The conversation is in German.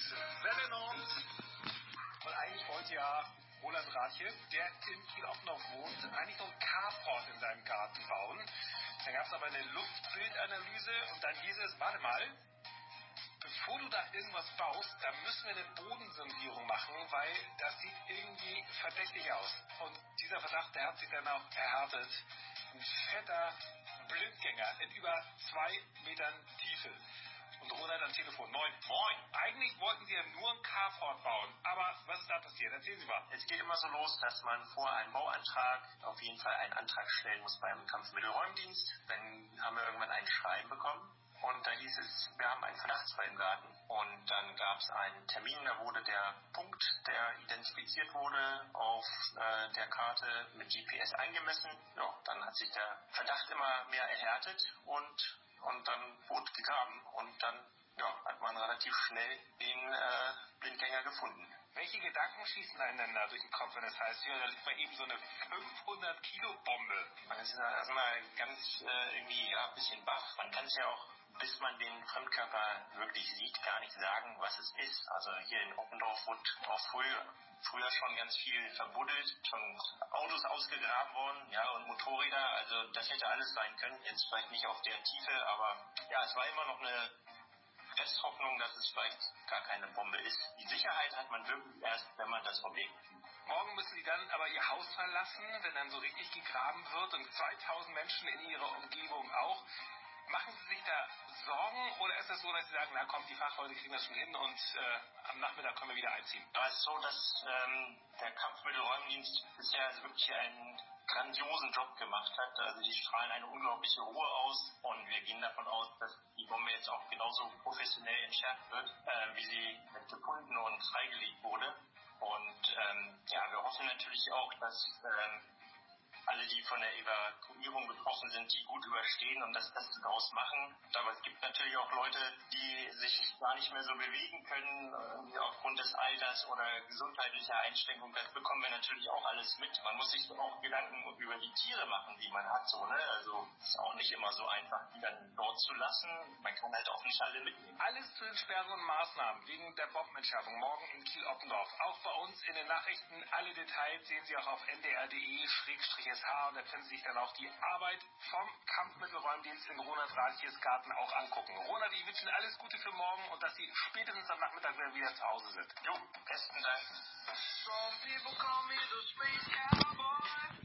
Selenons. Und eigentlich wollte ja Roland Rathje, der in Kiel-Offendorf wohnt, eigentlich so einen Carport in seinem Garten bauen. Dann gab es aber eine Luftbildanalyse und dann hieß es, warte mal, bevor du da irgendwas baust, da müssen wir eine Bodensondierung machen, weil das sieht irgendwie verdächtig aus. Und dieser Verdacht, der hat sich dann auch erhärtet. Ein fetter Blindgänger in über 2 Metern Tiefe. Und Ronald am Telefon. Moin. Moin. Eigentlich wollten Sie ja nur einen Carport bauen. Aber was ist da passiert? Erzählen Sie mal. Es geht immer so los, dass man vor einem Bauantrag auf jeden Fall einen Antrag stellen muss beim Kampfmittelräumdienst. Dann haben wir irgendwann ein Schreiben bekommen. Und da hieß es, wir haben einen Verdachtsfall im Garten. Und dann gab es einen Termin, da wurde der Punkt, der identifiziert wurde, auf der Karte mit GPS eingemessen. Ja, dann hat sich der Verdacht immer mehr erhärtet und dann wurde gegraben. Und dann hat man relativ schnell den Blindgänger gefunden. Welche Gedanken schießen einem denn da durch den Kopf, wenn das heißt, ja, da liegt mal eben so eine 500-Kilo-Bombe? Man ist ja erstmal ganz irgendwie ein bisschen baff. Man kann es ja auch, bis man den Fremdkörper wirklich sieht, gar nicht sagen, was es ist. Also hier in Oppendorf wurde auch früher schon ganz viel verbuddelt, schon Autos ausgegraben worden, ja, und Motorräder. Also das hätte alles sein können, jetzt vielleicht nicht auf der Tiefe, aber ja, es war immer noch eine Resthoffnung, dass es vielleicht gar keine Bombe ist. Die Sicherheit hat man wirklich erst, wenn man das Objekt sieht. Morgen müssen Sie dann aber Ihr Haus verlassen, wenn dann so richtig gegraben wird und 2000 Menschen in Ihrer Umgebung auch. Machen Sie sich da Sorgen oder ist es so, dass Sie sagen, na komm, die Fachleute kriegen das schon hin und am Nachmittag können wir wieder einziehen? Da ist so, dass der Kampfmittelräumdienst bisher wirklich einen grandiosen Job gemacht hat. Also die strahlen eine unglaubliche Ruhe aus und wir gehen davon aus, dass die Bombe jetzt auch genauso professionell entschärft wird, wie sie gefunden und freigelegt wurde. Und wir hoffen natürlich auch, dass alle, die von der Evakuierung betroffen sind, die gut überstehen und das Beste daraus machen. Aber es gibt natürlich auch Leute, die sich gar nicht mehr so bewegen können, aufgrund des Alters oder gesundheitlicher Einschränkungen. Das bekommen wir natürlich auch alles mit. Man muss sich auch Gedanken über die Tiere machen, die man hat. So, ne? Also es ist auch nicht immer so einfach, die dann dort zu lassen. Man kann halt auch nicht alle mitnehmen. Alles zu den Sperren und Maßnahmen wegen der Bombenentschärfung morgen in Kiel-Offendorf. Auch bei uns in den Nachrichten. Alle Details sehen Sie auch auf ndr.de/SH und da können Sie sich dann auch die Arbeit vom Kampfmittelräumdienst in Ronald Rathjes Garten auch angucken. Ronald, ich wünsche Ihnen alles Gute für morgen und dass Sie spätestens am Nachmittag wieder zu Hause sind. Jo, besten Dank. Some people call me the space cowboy.